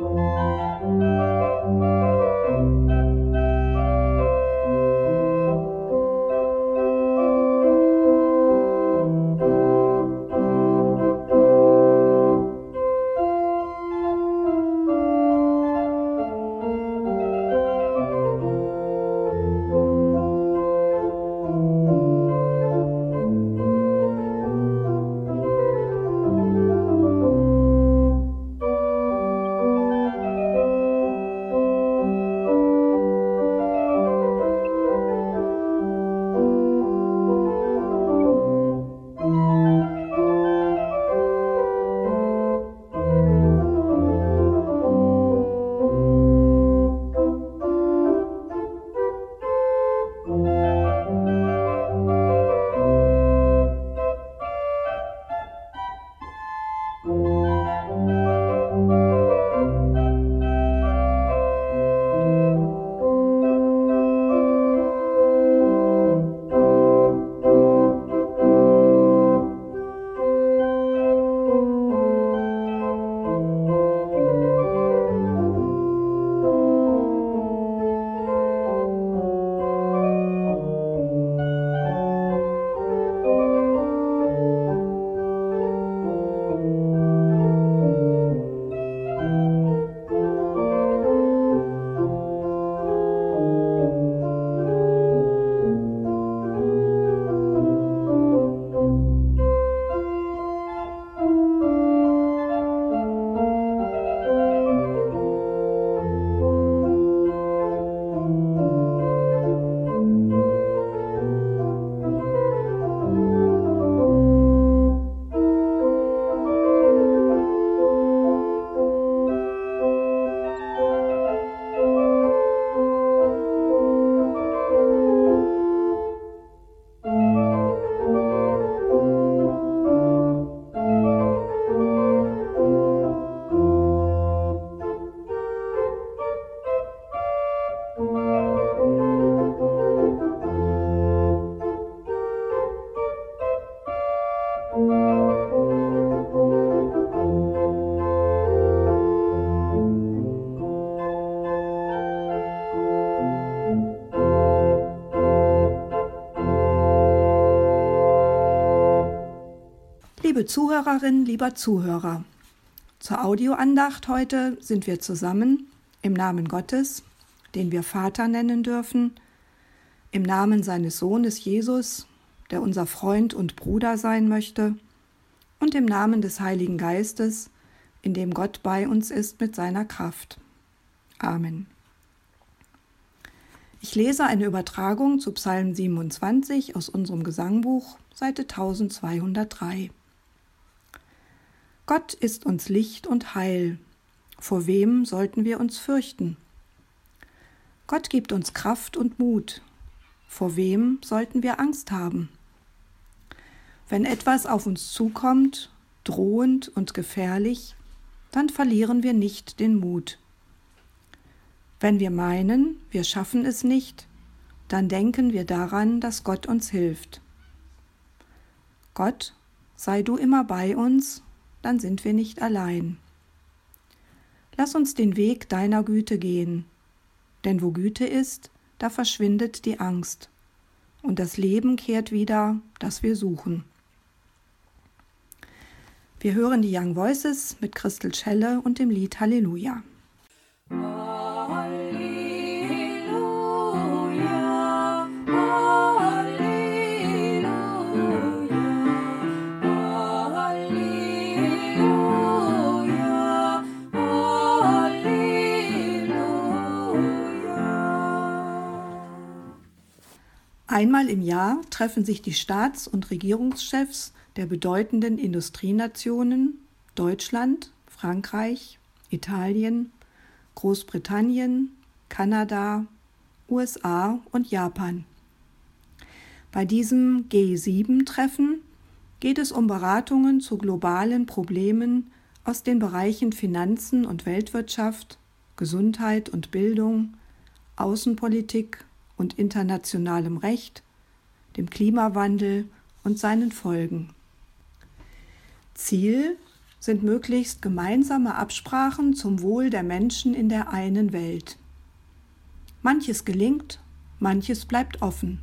Liebe Zuhörerin, lieber Zuhörer, zur Audioandacht heute sind wir zusammen im Namen Gottes, den wir Vater nennen dürfen, im Namen seines Sohnes Jesus, der unser Freund und Bruder sein möchte, und im Namen des Heiligen Geistes, in dem Gott bei uns ist mit seiner Kraft. Amen. Ich lese eine Übertragung zu Psalm 27 aus unserem Gesangbuch, Seite 1203. Gott ist uns Licht und Heil. Vor wem sollten wir uns fürchten? Gott gibt uns Kraft und Mut. Vor wem sollten wir Angst haben? Wenn etwas auf uns zukommt, drohend und gefährlich, dann verlieren wir nicht den Mut. Wenn wir meinen, wir schaffen es nicht, dann denken wir daran, dass Gott uns hilft. Gott, sei du immer bei uns, dann sind wir nicht allein. Lass uns den Weg deiner Güte gehen, denn wo Güte ist, da verschwindet die Angst und das Leben kehrt wieder, das wir suchen. Wir hören die Young Voices mit Christel Schelle und dem Lied Halleluja. Einmal im Jahr treffen sich die Staats- und Regierungschefs der bedeutenden Industrienationen Deutschland, Frankreich, Italien, Großbritannien, Kanada, USA und Japan. Bei diesem G7-Treffen geht es um Beratungen zu globalen Problemen aus den Bereichen Finanzen und Weltwirtschaft, Gesundheit und Bildung, Außenpolitik und internationalem Recht, dem Klimawandel und seinen Folgen. Ziel sind möglichst gemeinsame Absprachen zum Wohl der Menschen in der einen Welt. Manches gelingt, manches bleibt offen.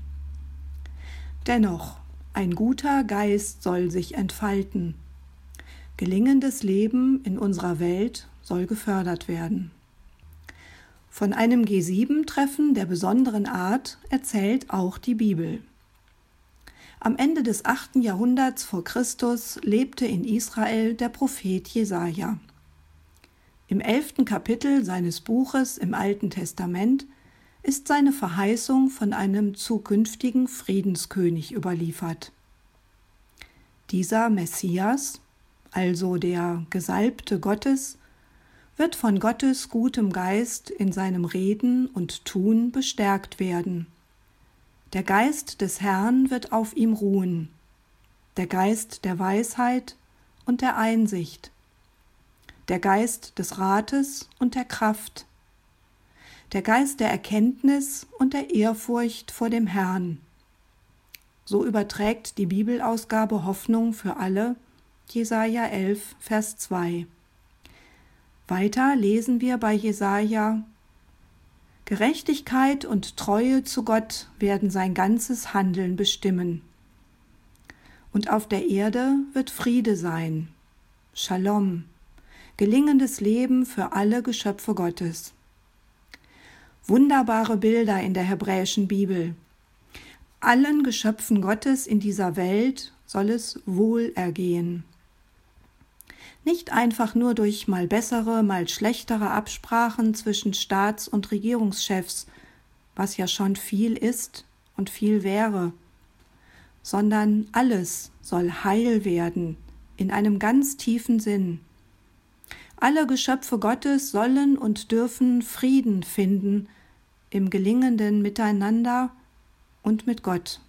Dennoch, ein guter Geist soll sich entfalten. Gelingendes Leben in unserer Welt soll gefördert werden. Von einem G7-Treffen der besonderen Art erzählt auch die Bibel. Am Ende des 8. Jahrhunderts vor Christus lebte in Israel der Prophet Jesaja. Im 11. Kapitel seines Buches im Alten Testament ist seine Verheißung von einem zukünftigen Friedenskönig überliefert. Dieser Messias, also der Gesalbte Gottes, wird von Gottes gutem Geist in seinem Reden und Tun bestärkt werden. Der Geist des Herrn wird auf ihm ruhen, der Geist der Weisheit und der Einsicht, der Geist des Rates und der Kraft, der Geist der Erkenntnis und der Ehrfurcht vor dem Herrn. So überträgt die Bibelausgabe Hoffnung für alle, Jesaja 11, Vers 2. Weiter lesen wir bei Jesaja: Gerechtigkeit und Treue zu Gott werden sein ganzes Handeln bestimmen. Und auf der Erde wird Friede sein, Shalom, gelingendes Leben für alle Geschöpfe Gottes. Wunderbare Bilder in der hebräischen Bibel. Allen Geschöpfen Gottes in dieser Welt soll es wohlergehen. Nicht einfach nur durch mal bessere, mal schlechtere Absprachen zwischen Staats- und Regierungschefs, was ja schon viel ist und viel wäre, sondern alles soll heil werden, in einem ganz tiefen Sinn. Alle Geschöpfe Gottes sollen und dürfen Frieden finden im gelingenden Miteinander und mit Gott.